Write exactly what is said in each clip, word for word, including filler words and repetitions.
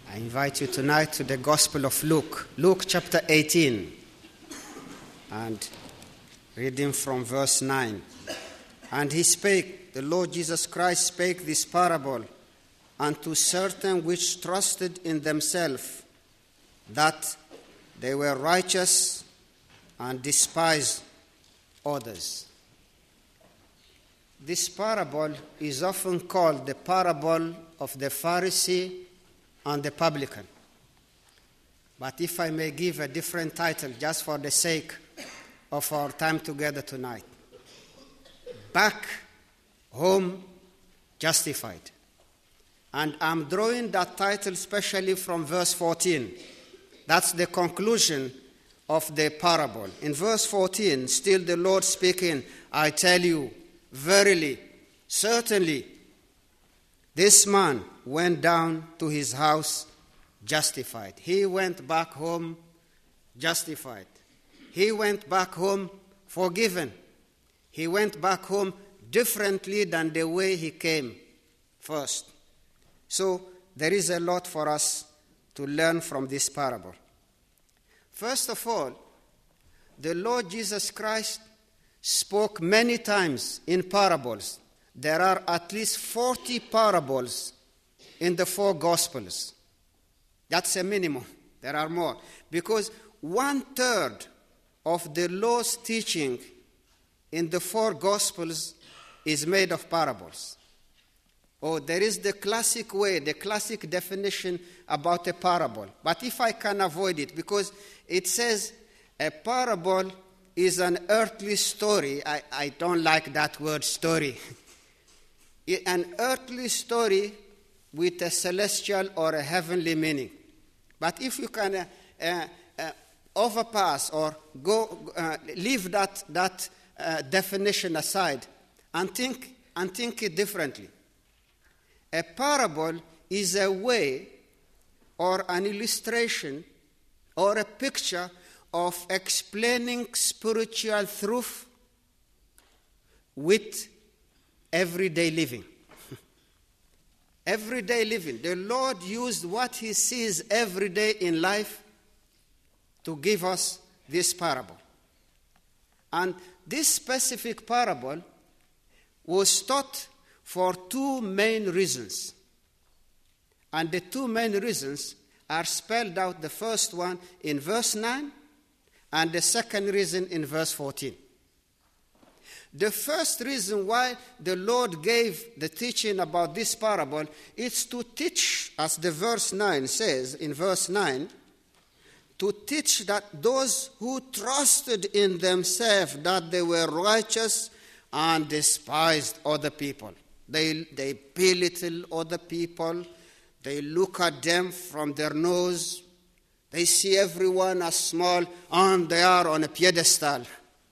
I invite you tonight to the Gospel of Luke, Luke chapter eighteen, and reading from verse nine. And he spake, the Lord Jesus Christ spake this parable unto certain which trusted in themselves that they were righteous and despised others. This parable is often called the parable of the Pharisee and the publican. But if I may give a different title just for the sake of our time together tonight. Back home justified. And I'm drawing that title especially from verse fourteen. That's the conclusion of the parable. In verse fourteen, still the Lord speaking, I tell you, verily, certainly, this man went down to his house justified. He went back home justified. He went back home forgiven. He went back home differently than the way he came first. So there is a lot for us to learn from this parable. First of all, the Lord Jesus Christ spoke many times in parables. There are at least forty parables in the four Gospels. That's a minimum. There are more. Because one-third of the Lord's teaching in the four Gospels is made of parables. Oh, there is the classic way, the classic definition about a parable. But if I can avoid it, because it says a parable is an earthly story. I, I don't like that word story. An earthly story with a celestial or a heavenly meaning. But if you can uh, uh, uh, overpass or go uh, leave that, that uh, definition aside and think, and think it differently. A parable is a way or an illustration or a picture of explaining spiritual truth with everyday living. Everyday living. The Lord used what he sees every day in life to give us this parable. And this specific parable was taught for two main reasons. And the two main reasons are spelled out, the first one in verse nine and the second reason in verse fourteen. The first reason why the Lord gave the teaching about this parable is to teach, as the verse nine says, in verse nine, to teach that those who trusted in themselves that they were righteous and despised other people. They, they belittle other people. They look at them from their nose. They see everyone as small, and they are on a pedestal.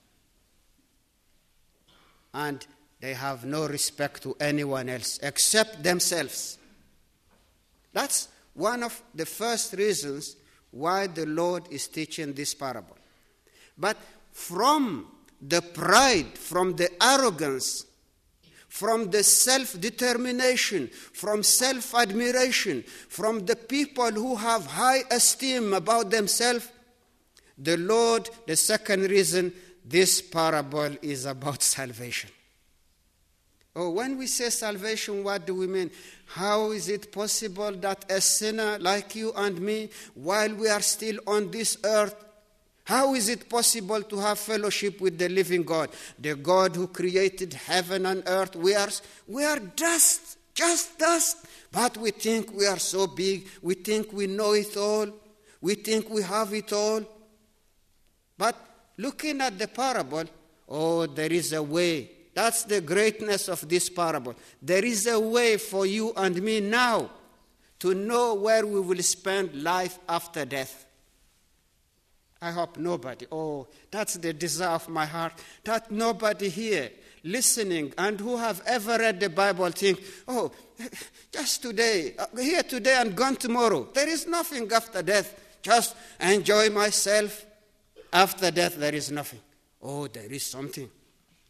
And they have no respect to anyone else except themselves. That's one of the first reasons why the Lord is teaching this parable. But from the pride, from the arrogance, from the self-determination, from self-admiration, from the people who have high esteem about themselves, the Lord, the second reason, this parable is about salvation. Oh, when we say salvation, what do we mean? How is it possible that a sinner like you and me, while we are still on this earth, how is it possible to have fellowship with the living God? The God who created heaven and earth. We are, we are dust, just dust. But we think we are so big. We think we know it all. We think we have it all. But looking at the parable, oh, there is a way. That's the greatness of this parable. There is a way for you and me now to know where we will spend life after death. I hope nobody, oh, that's the desire of my heart, that nobody here listening and who have ever read the Bible think, oh, just today, here today and gone tomorrow. There is nothing after death. Just enjoy myself. After death, there is nothing. Oh, there is something.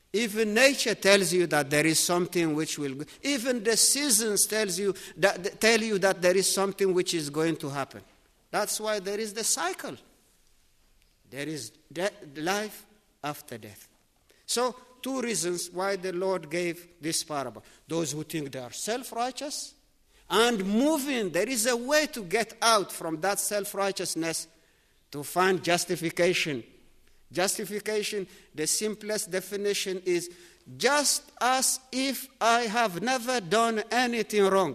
Even nature tells you that there is something which will go. Even the seasons tells you that, tell you that there is something which is going to happen. That's why there is the cycle. There is de- life after death. So, two reasons why the Lord gave this parable. Those who think they are self-righteous and moving. There is a way to get out from that self-righteousness to find justification. Justification, the simplest definition is just as if I have never done anything wrong.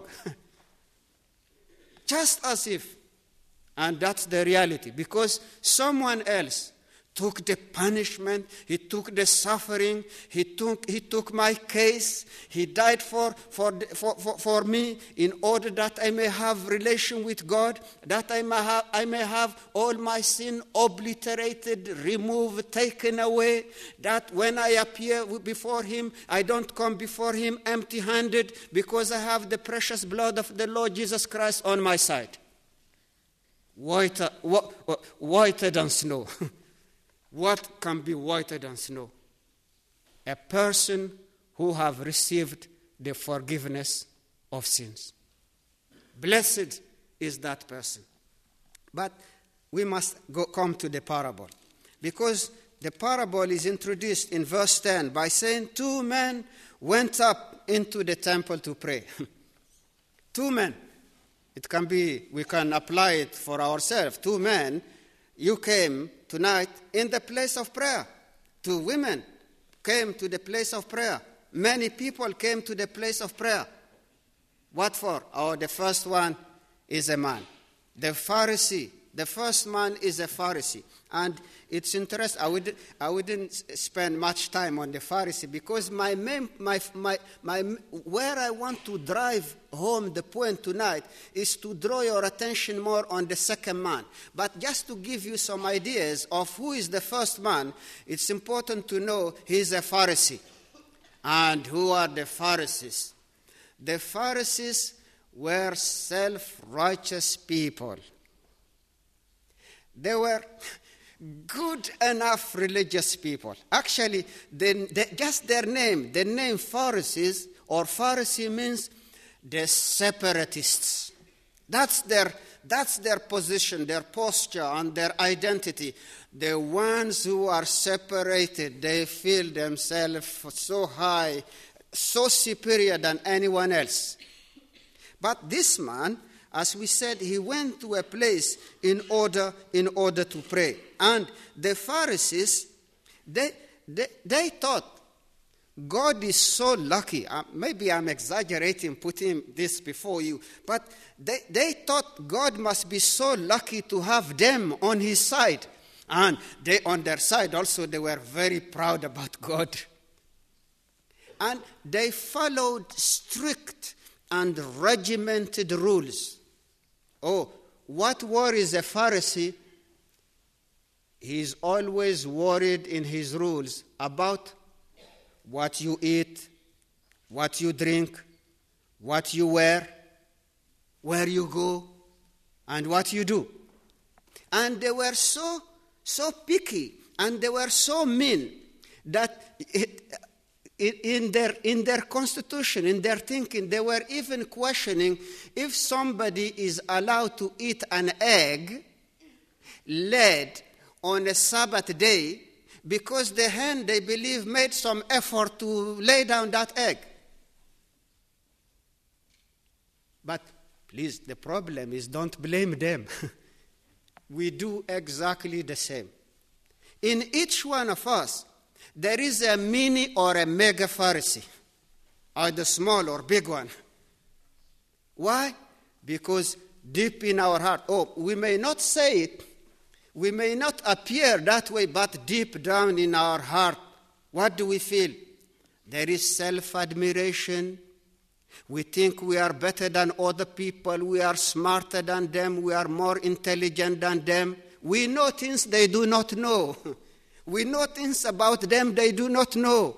Just as if. And that's the reality, because someone else took the punishment, he took the suffering, he took he took my case, he died for for, for, for, for me in order that I may have relation with God, that I may have I may have all my sin obliterated, removed, taken away, that when I appear before him, I don't come before him empty-handed, because I have the precious blood of the Lord Jesus Christ on my side. Whiter, whiter than snow. What can be whiter than snow? A person who have received the forgiveness of sins. Blessed is that person. But we must go, come to the parable, because the parable is introduced in verse ten by saying two men went up into the temple to pray. Two men. It can be, we can apply it for ourselves. Two men, you came tonight in the place of prayer. Two women came to the place of prayer. Many people came to the place of prayer. What for? Oh, the first one is a man. The Pharisee. The first man is a Pharisee. And it's interesting. I, would, I wouldn't spend much time on the Pharisee, because my, main, my, my, my, where I want to drive home the point tonight is to draw your attention more on the second man. But just to give you some ideas of who is the first man, it's important to know he's a Pharisee. And who are the Pharisees? The Pharisees were self-righteous people. They were good enough religious people. Actually, they, they, just their name, the name Pharisees or Pharisee means the separatists. That's their, that's their position, their posture, and their identity. The ones who are separated, they feel themselves so high, so superior than anyone else. But this man, as we said, he went to a place in order in order to pray. And the Pharisees, they they, they thought God is so lucky. Uh, maybe I'm exaggerating putting this before you, but they, they thought God must be so lucky to have them on his side. And they on their side also, they were very proud about God. And they followed strict and regimented rules. Oh, what worries a Pharisee? He's always worried in his rules about what you eat, what you drink, what you wear, where you go, and what you do. And they were so, so picky, and they were so mean that it, In their, in their constitution, in their thinking, they were even questioning if somebody is allowed to eat an egg laid on a Sabbath day, because the hen, they believe, made some effort to lay down that egg. But please, the problem is, don't blame them. We do exactly the same. In each one of us, there is a mini or a mega Pharisee, either small or big one. Why? Because deep in our heart, oh, we may not say it, we may not appear that way, but deep down in our heart, what do we feel? There is self-admiration. We think we are better than other people, we are smarter than them, we are more intelligent than them. We know things they do not know. We know things about them they do not know.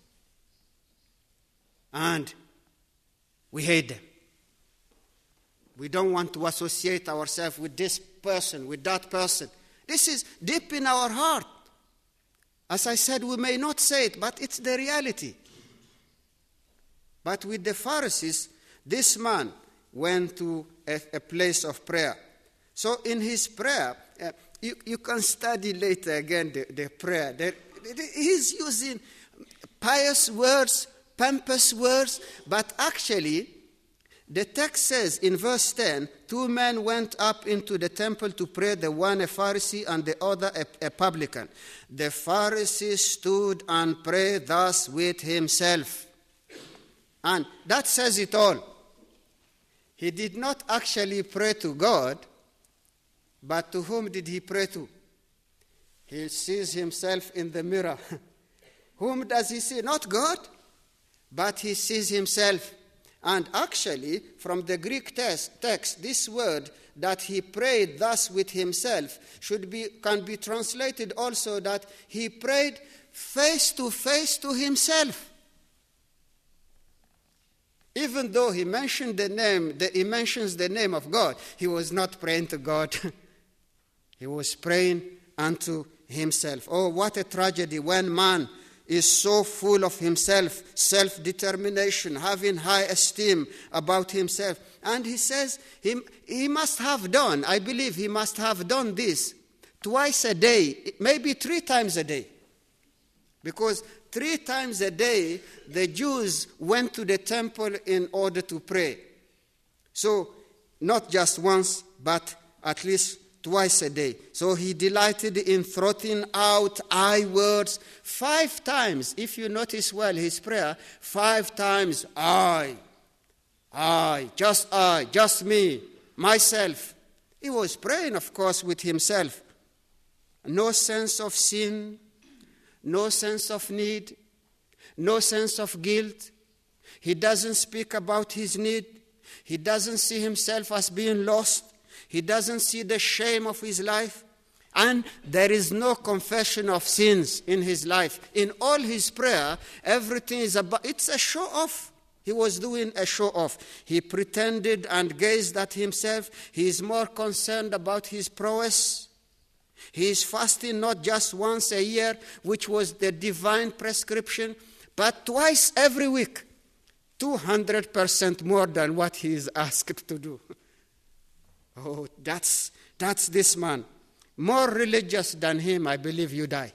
And we hate them. We don't want to associate ourselves with this person, with that person. This is deep in our heart. As I said, we may not say it, but it's the reality. But with the Pharisees, this man went to a, a place of prayer. So in his prayer, uh, you, you can study later again the, the prayer. The, the, he's using pious words, pompous words, but actually, the text says in verse ten, two men went up into the temple to pray, the one a Pharisee and the other a, a publican. The Pharisee stood and prayed thus with himself. And that says it all. He did not actually pray to God, but to whom did he pray to? He sees himself in the mirror. Whom does he see? Not God, but he sees himself. And actually, from the Greek text, text, this word that he prayed thus with himself should be can be translated also that he prayed face to face to himself. Even though he mentioned the name, the, he mentions the name of God, he was not praying to God. He was praying unto himself. Oh, what a tragedy when man is so full of himself, self-determination, having high esteem about himself. And he says he, he must have done, I believe he must have done this twice a day, maybe three times a day. Because three times a day, the Jews went to the temple in order to pray. So, not just once, but at least twice a day. So he delighted in throtting out I words five times. If you notice well his prayer, five times I, I, just I, just me, myself. He was praying, of course, with himself. No sense of sin, no sense of need, no sense of guilt. He doesn't speak about his need. He doesn't see himself as being lost. He doesn't see the shame of his life. And there is no confession of sins in his life. In all his prayer, everything is about, it's a show off. He was doing a show off. He pretended and gazed at himself. He is more concerned about his prowess. He is fasting not just once a year, which was the divine prescription, but twice every week. two hundred percent more than what he is asked to do. Oh, that's, that's this man. More religious than him, I believe you die.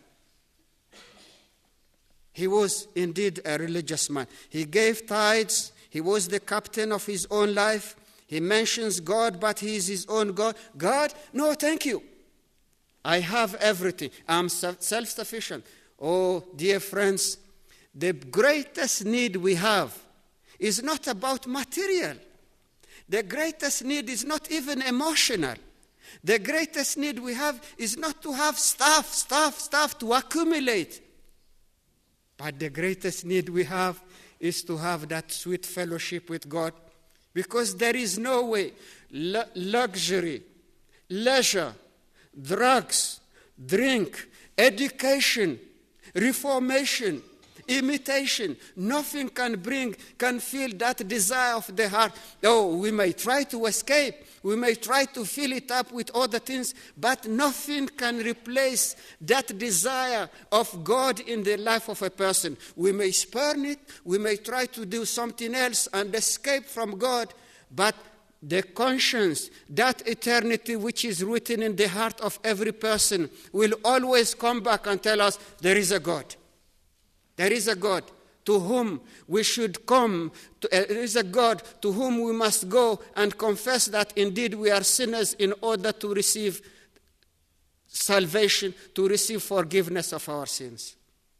He was indeed a religious man. He gave tithes. He was the captain of his own life. He mentions God, but he is his own God. God, no, thank you. I have everything. I'm self-sufficient. Oh, dear friends, the greatest need we have is not about material. The greatest need is not even emotional. The greatest need we have is not to have stuff, stuff, stuff to accumulate. But the greatest need we have is to have that sweet fellowship with God. Because there is no way L- luxury, leisure, drugs, drink, education, reformation, imitation, nothing can bring, can fill that desire of the heart. Oh, we may try to escape, we may try to fill it up with other things, but nothing can replace that desire of God in the life of a person. We may spurn it, we may try to do something else and escape from God, but the conscience, that eternity which is written in the heart of every person, will always come back and tell us there is a God. There is a God to whom we should come. To, uh, there is a God to whom we must go and confess that indeed we are sinners in order to receive salvation, to receive forgiveness of our sins.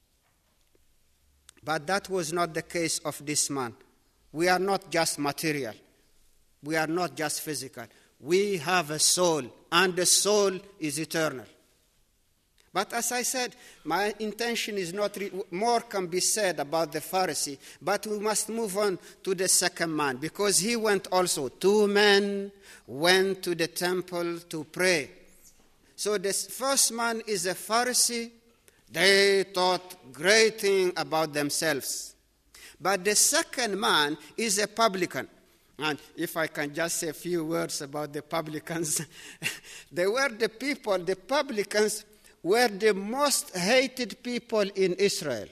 But that was not the case of this man. We are not just material. We are not just physical. We have a soul, and the soul is eternal. But as I said, my intention is not, re- more can be said about the Pharisee, but we must move on to the second man, because he went also. Two men went to the temple to pray. So the first man is a Pharisee. They thought great thing about themselves. But the second man is a publican. And if I can just say a few words about the publicans, they were the people, the publicans, were the most hated people in Israel.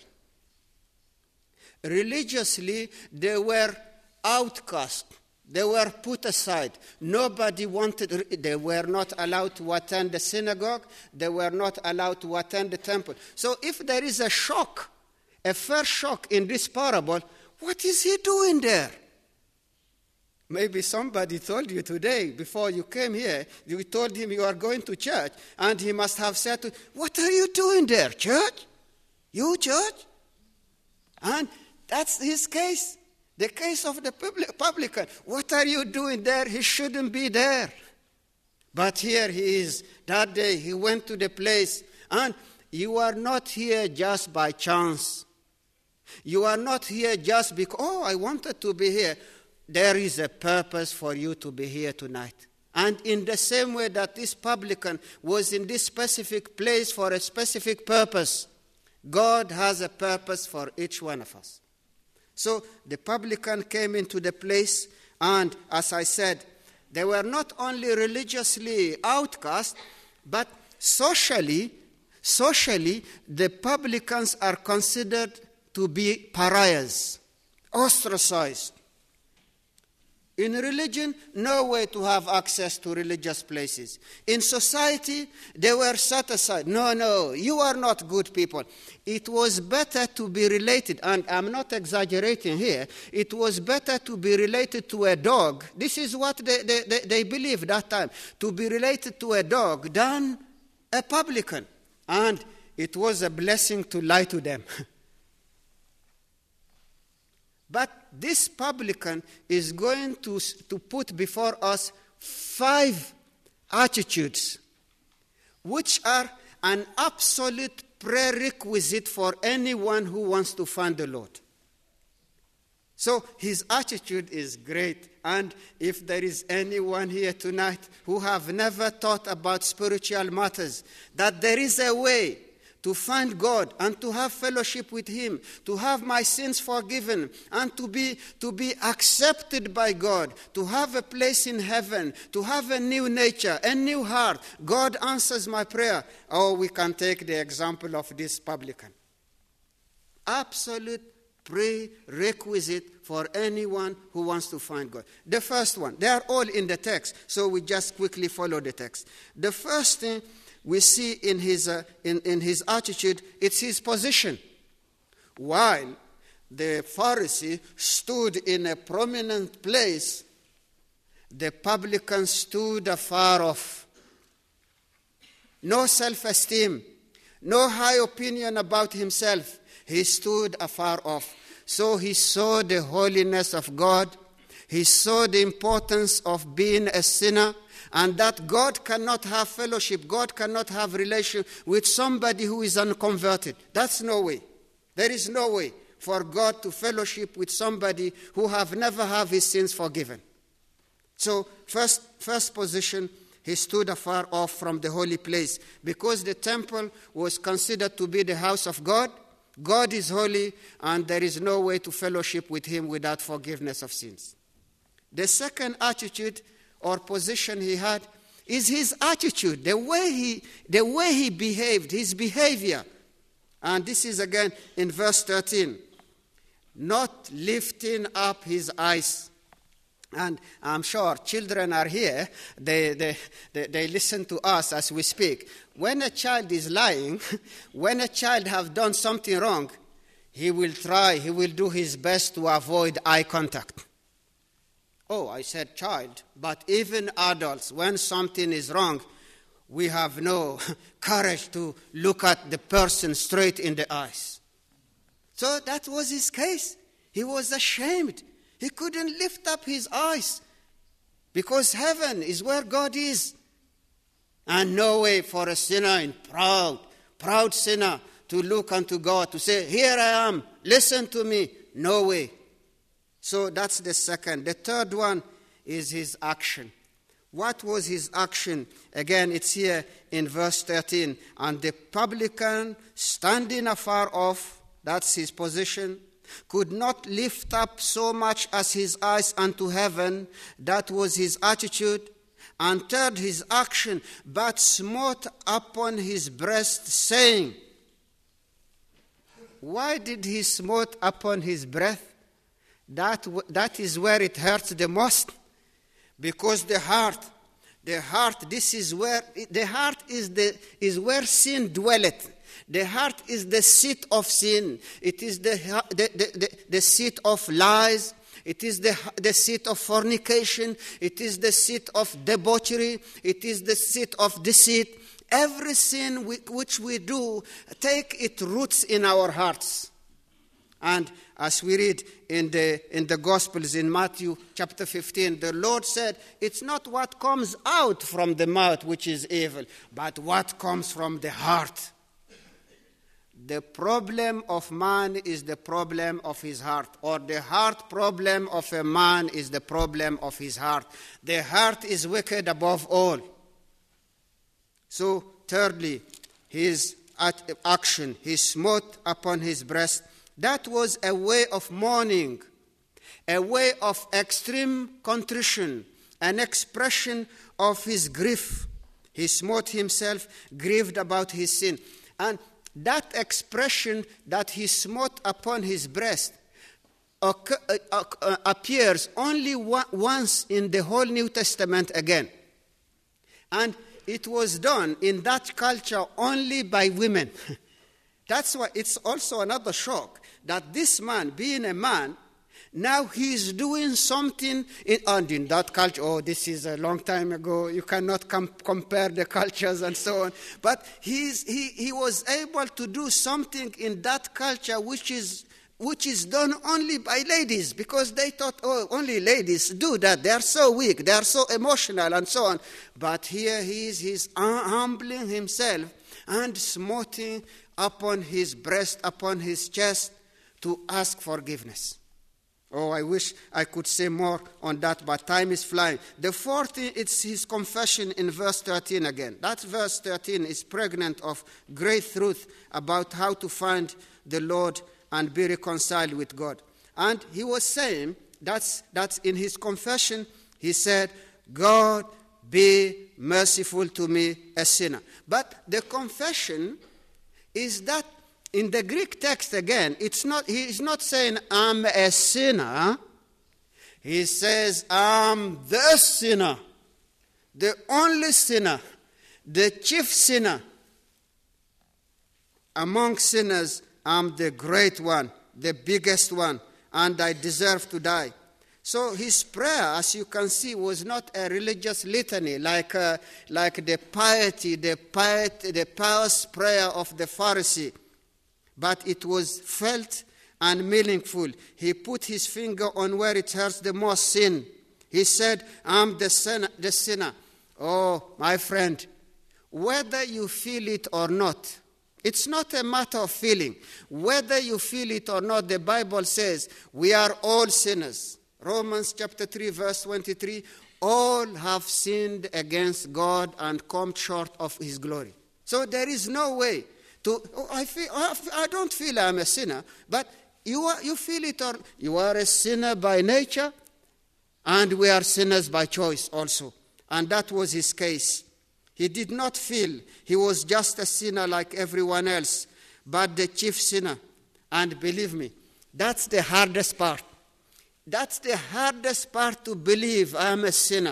Religiously, they were outcast. They were put aside. Nobody wanted, they were not allowed to attend the synagogue. They were not allowed to attend the temple. So if there is a shock, a first shock in this parable, what is he doing there? Maybe somebody told you today, before you came here, you told him you are going to church, and he must have said, to, what are you doing there, church? You, church? And that's his case. The case of the publican. What are you doing there? He shouldn't be there. But here he is. That day he went to the place. And you are not here just by chance. You are not here just because, oh, I wanted to be here. There is a purpose for you to be here tonight. And in the same way that this publican was in this specific place for a specific purpose, God has a purpose for each one of us. So the publican came into the place, and as I said, they were not only religiously outcast, but socially, socially, the publicans are considered to be pariahs, ostracized. In religion, no way to have access to religious places. In society, they were set aside. No, no, you are not good people. It was better to be related, and I'm not exaggerating here, it was better to be related to a dog. This is what they, they, they, they believed that time, to be related to a dog than a publican. And it was a blessing to lie to them. But this publican is going to, to put before us five attitudes which are an absolute prerequisite for anyone who wants to find the Lord. So his attitude is great. And if there is anyone here tonight who have never thought about spiritual matters, that there is a way to find God and to have fellowship with Him, to have my sins forgiven, and to be, to be accepted by God, to have a place in heaven, to have a new nature, a new heart. God answers my prayer. Oh, we can take the example of this publican. Absolute prerequisite for anyone who wants to find God. The first one, they are all in the text, so we just quickly follow the text. The first thing we see in his, uh, in, in his attitude, it's his position. While the Pharisee stood in a prominent place, the publican stood afar off. No self-esteem, no high opinion about himself. He stood afar off. So he saw the holiness of God. He saw the importance of being a sinner, and that God cannot have fellowship, God cannot have relation with somebody who is unconverted. That's no way. There is no way for God to fellowship with somebody who have never have his sins forgiven. So first, first position, he stood afar off from the holy place, because the temple was considered to be the house of God. God is holy, and there is no way to fellowship with him without forgiveness of sins. The second attitude or position he had is his attitude, the way he, the way he behaved, his behavior. And this is again in verse thirteen. Not lifting up his eyes. And I'm sure children are here, they, they, they, they listen to us as we speak. When a child is lying, when a child have done something wrong, he will try, he will do his best to avoid eye contact. Oh, I said child, but even adults, when something is wrong, we have no courage to look at the person straight in the eyes. So that was his case. He was ashamed. He couldn't lift up his eyes because heaven is where God is. And no way for a sinner, in proud, proud sinner, to look unto God, to say, here I am, listen to me. No way. So that's the second. The third one is his action. What was his action? Again, it's here in verse thirteen. And the publican, standing afar off, that's his position, could not lift up so much as his eyes unto heaven. That was his attitude. and turned his action, but smote upon his breast, saying, why did he smote upon his breast? That, that is where it hurts the most. Because the heart, the heart, this is where, the heart is, the, is where sin dwelleth. The heart is the seat of sin. It is the, the, the, the, the seat of lies. It is the, the seat of fornication. It is the seat of debauchery. It is the seat of deceit. Every sin we, which we do, take its roots in our hearts. And as we read in the, in the Gospels in Matthew chapter fifteen, the Lord said, it's not what comes out from the mouth which is evil, but what comes from the heart. The problem of man is the problem of his heart, or the heart problem of a man is the problem of his heart. The heart is wicked above all. So, thirdly, his action, he smote upon his breast. That was a way of mourning, a way of extreme contrition, an expression of his grief. He smote himself, grieved about his sin. And that expression that he smote upon his breast appears only once in the whole New Testament again. And it was done in that culture only by women. That's why it's also another shock that this man, being a man, now he's doing something, in, and in that culture, oh, this is a long time ago, you cannot com- compare the cultures and so on. But he's, he, he was able to do something in that culture which is which is done only by ladies, because they thought, oh, only ladies do that. They are so weak, they are so emotional, and so on. But here he is, he's humbling himself and smoting upon his breast, upon his chest, to ask forgiveness. Oh, I wish I could say more on that, but time is flying. The fourth thing, it's his confession in verse thirteen again. That verse thirteen is pregnant of great truth about how to find the Lord and be reconciled with God. And he was saying, that's, that's in his confession, he said, God, be merciful to me, a sinner. But the confession is that in the Greek text again, it's not, he is not saying, I'm a sinner. He says, I'm the sinner, the only sinner, the chief sinner. Among sinners, I'm the great one, the biggest one, and I deserve to die. So his prayer, as you can see, was not a religious litany like uh, like the piety, the piety, the pious prayer of the Pharisee, but it was felt and meaningful. He put his finger on where it hurts the most, sin. He said, I'm the sinner, the sinner. Oh, my friend, whether you feel it or not, it's not a matter of feeling. Whether you feel it or not, the Bible says we are all sinners. Romans chapter three, verse twenty-three, all have sinned against God and come short of his glory. So there is no way to, oh, I, feel, I don't feel I'm a sinner, but you, are, you feel it, or you are a sinner by nature, and we are sinners by choice also. And that was his case. He did not feel he was just a sinner like everyone else, but the chief sinner. And believe me, that's the hardest part. That's the hardest part, to believe I am a sinner.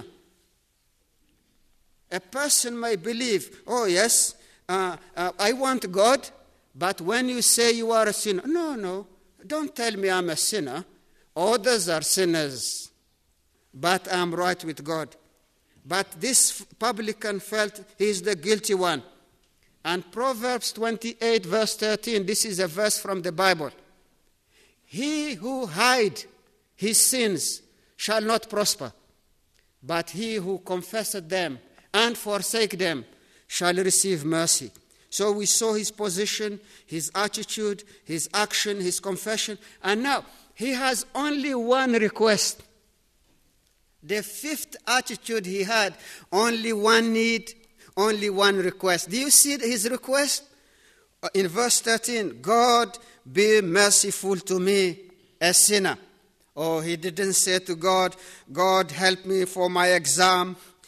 A person may believe, oh yes, uh, uh, I want God, but when you say you are a sinner, no, no, don't tell me I'm a sinner. Others are sinners, but I'm right with God. But this publican felt he is the guilty one. And Proverbs twenty-eight, verse thirteen, this is a verse from the Bible. He who hides his sins shall not prosper, but he who confesseth them and forsake them shall receive mercy. So we saw his position, his attitude, his action, his confession, and now he has only one request. The fifth attitude he had, only one need, only one request. Do you see his request? In verse thirteen, God, be merciful to me, a sinner. Oh, he didn't say to God, God, help me for my exam.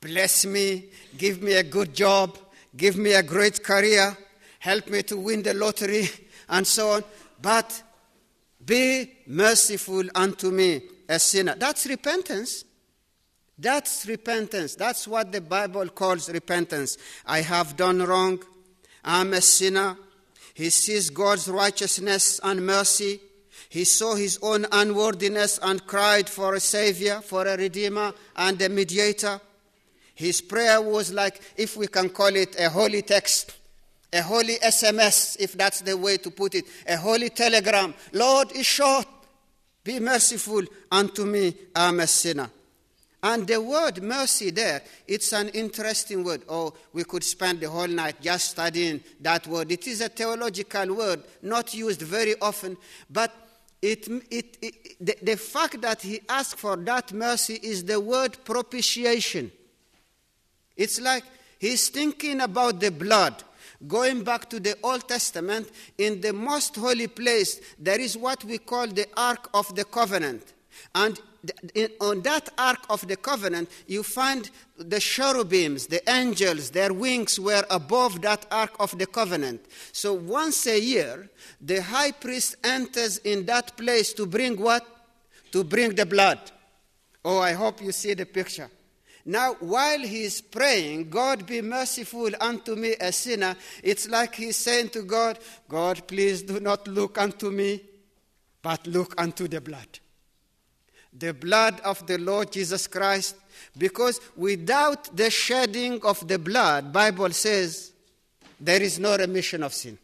bless me, give me a good job, give me a great career, help me to win the lottery, and so on. But be merciful unto me, a sinner. That's repentance. That's repentance. That's what the Bible calls repentance. I have done wrong. I'm a sinner. He sees God's righteousness and mercy. He saw his own unworthiness and cried for a Savior, for a Redeemer and a Mediator. His prayer was like, if we can call it a holy text, a holy S M S, if that's the way to put it, a holy telegram. Lord, it's short. Be merciful unto me, I'm a sinner. And the word mercy there, it's an interesting word. Oh, we could spend the whole night just studying that word. It is a theological word, not used very often, but it, it, it, the, the fact that he asked for that mercy is the word propitiation. It's like he's thinking about the blood. Going back to the Old Testament, in the most holy place, there is what we call the Ark of the Covenant. And in, on that Ark of the Covenant, you find the cherubims, the angels, their wings were above that Ark of the Covenant. So once a year, the high priest enters in that place to bring what? To bring the blood. Oh, I hope you see the picture. Now, while he is praying, God be merciful unto me, a sinner, it's like he's saying to God, God, please do not look unto me, but look unto the blood. The blood of the Lord Jesus Christ, because without the shedding of the blood, Bible says, there is no remission of sin.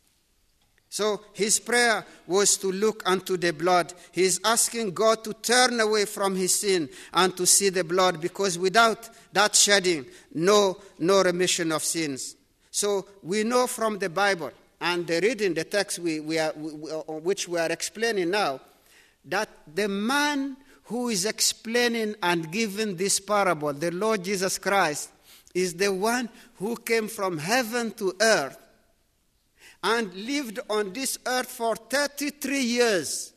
So his prayer was to look unto the blood. He is asking God to turn away from his sin and to see the blood, because without that shedding, no, no remission of sins. So we know from the Bible and the reading the text we, we are, we, which we are explaining now, that the man who is explaining and giving this parable, the Lord Jesus Christ, is the one who came from heaven to earth and lived on this earth for thirty-three years.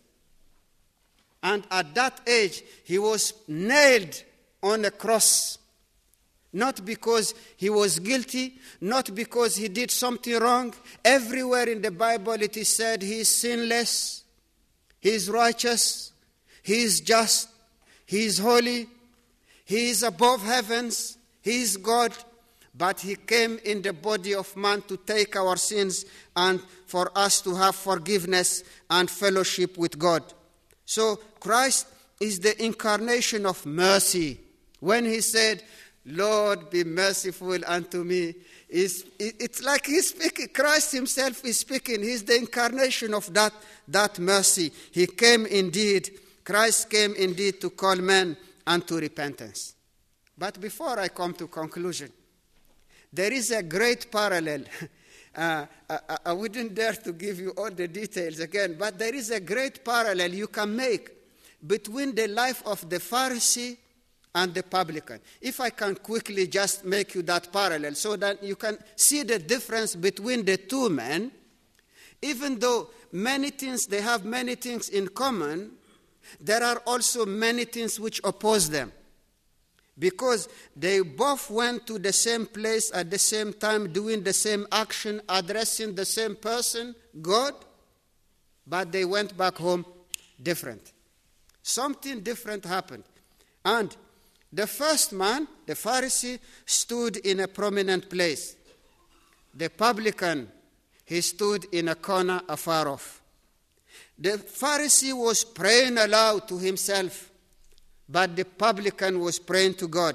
And at that age, he was nailed on a cross. Not because he was guilty, not because he did something wrong. Everywhere in the Bible it is said he is sinless, he is righteous, he is just, he is holy, he is above heavens, he is God. But he came in the body of man to take our sins and for us to have forgiveness and fellowship with God. So Christ is the incarnation of mercy. When he said, Lord, be merciful unto me, it's like he's speaking. Christ himself is speaking. He's the incarnation of that, that mercy. He came indeed, Christ came indeed to call men unto repentance. But before I come to conclusion, there is a great parallel. Uh, I, I wouldn't dare to give you all the details again, but there is a great parallel you can make between the life of the Pharisee and the publican. If I can quickly just make you that parallel so that you can see the difference between the two men, even though many things, they have many things in common, there are also many things which oppose them. Because they both went to the same place at the same time, doing the same action, addressing the same person, God, but they went back home different. Something different happened. And the first man, the Pharisee, stood in a prominent place. The publican, he stood in a corner afar off. The Pharisee was praying aloud to himself, but the publican was praying to God.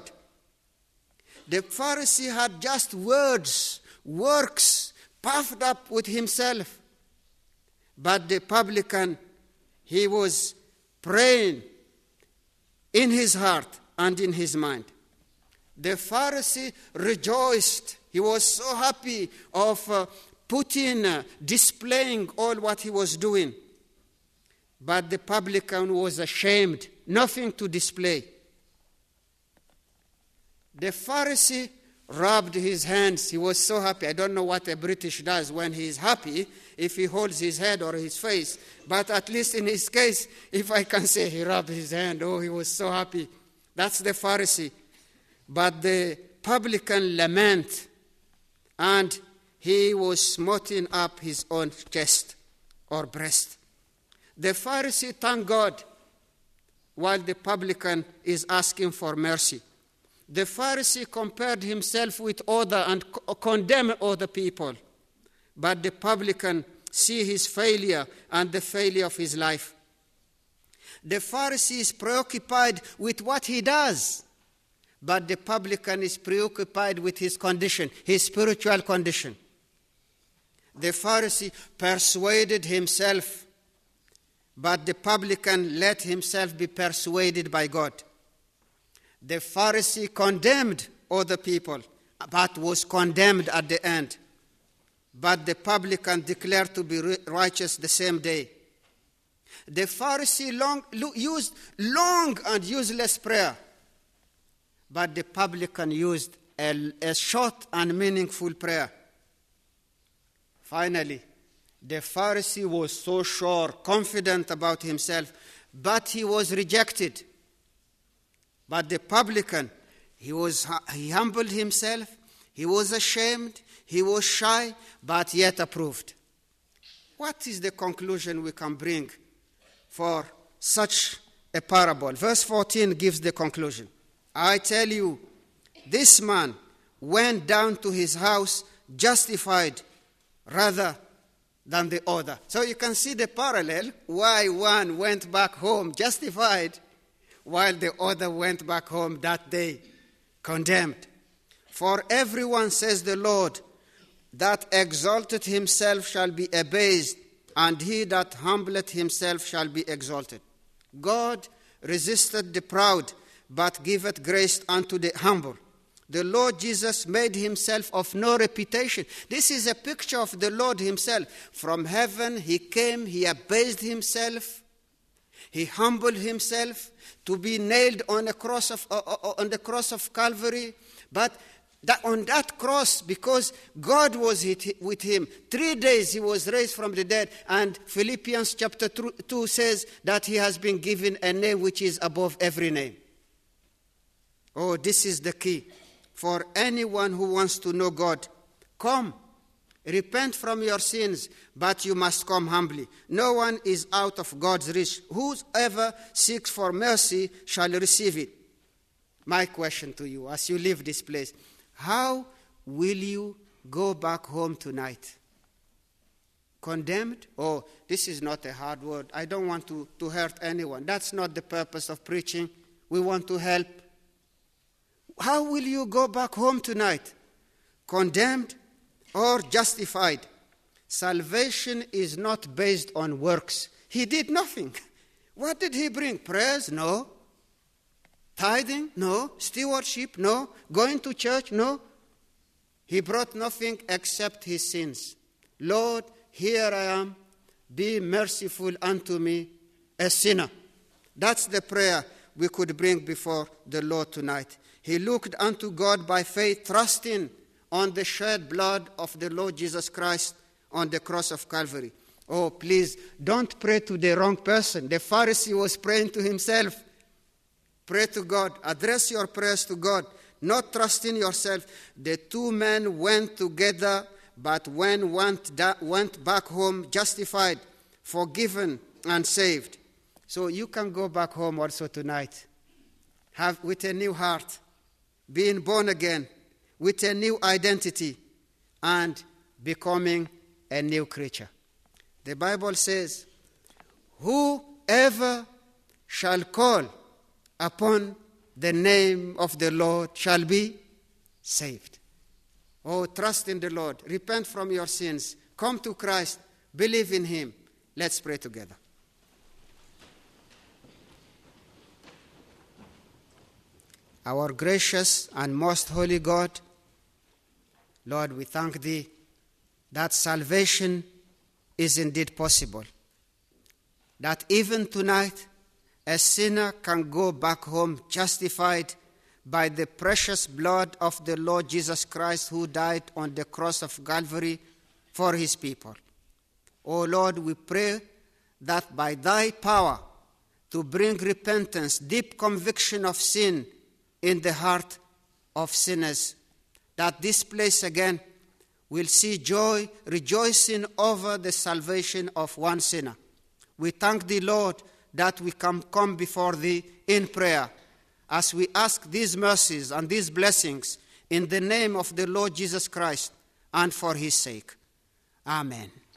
The Pharisee had just words, works, puffed up with himself. But the publican, he was praying in his heart and in his mind. The Pharisee rejoiced. He was so happy of uh, putting, uh, displaying all what he was doing. But the publican was ashamed, nothing to display. The Pharisee rubbed his hands. He was so happy. I don't know what a British does when he is happy, if he holds his head or his face. But at least in his case, if I can say he rubbed his hand, oh, he was so happy. That's the Pharisee. but the publican lament, and he was smoting up his own chest or breast. The Pharisee thanked God, while the publican is asking for mercy. The Pharisee compared himself with other and co- condemned other people, but the publican see his failure and the failure of his life. The Pharisee is preoccupied with what he does, but the publican is preoccupied with his condition, his spiritual condition. The Pharisee persuaded himself, but the publican let himself be persuaded by God. The Pharisee condemned other people, but was condemned at the end. But the publican declared to be righteous the same day. The Pharisee long, used long and useless prayer, but the publican used a, a short and meaningful prayer. Finally, the Pharisee was so sure, confident about himself, but he was rejected. But the publican, he was he humbled himself, he was ashamed, he was shy, but yet approved. What is the conclusion we can bring for such a parable? Verse fourteen gives the conclusion. I tell you, this man went down to his house justified rather than the other. So you can see the parallel, why one went back home justified, while the other went back home that day condemned. For everyone, says the Lord, that exalted himself shall be abased, and he that humbleth himself shall be exalted. God resisted the proud, but giveth grace unto the humble. The Lord Jesus made himself of no reputation. This is a picture of the Lord himself. From heaven he came, he abased himself, he humbled himself to be nailed on a cross of uh, uh, on the cross of Calvary. But that on that cross, because God was with him, three days he was raised from the dead. And Philippians chapter two says that he has been given a name which is above every name. Oh, this is the key for anyone who wants to know God. Come, repent from your sins, but you must come humbly. No one is out of God's reach. Whoever seeks for mercy shall receive it. My question to you as you leave this place, how will you go back home tonight? Condemned? Oh, this is not a hard word. I don't want to, to hurt anyone. That's not the purpose of preaching. We want to help. How will you go back home tonight? Condemned or justified? Salvation is not based on works. He did nothing. What did he bring? Prayers? No. Tithing? No. Stewardship? No. Going to church? No. He brought nothing except his sins. Lord, here I am. Be merciful unto me, a sinner. That's the prayer we could bring before the Lord tonight. He looked unto God by faith, trusting on the shed blood of the Lord Jesus Christ on the cross of Calvary. Oh, please, don't pray to the wrong person. The Pharisee was praying to himself. Pray to God. Address your prayers to God, not trusting yourself. The two men went together, but one went, da- went back home justified, forgiven, and saved. So you can go back home also tonight, have with a new heart, being born again, with a new identity, and becoming a new creature. The Bible says, whoever shall call upon the name of the Lord shall be saved. Oh, trust in the Lord. Repent from your sins. Come to Christ. Believe in him. Let's pray together. Our gracious and most holy God, Lord, we thank thee that salvation is indeed possible. That even tonight, a sinner can go back home justified by the precious blood of the Lord Jesus Christ, who died on the cross of Calvary for his people. O Lord, we pray that by thy power to bring repentance, deep conviction of sin in the heart, of sinners, that this place again will see joy, rejoicing over the salvation of one sinner. We thank thee, Lord, that we can come before thee in prayer as we ask these mercies and these blessings in the name of the Lord Jesus Christ and for his sake. Amen.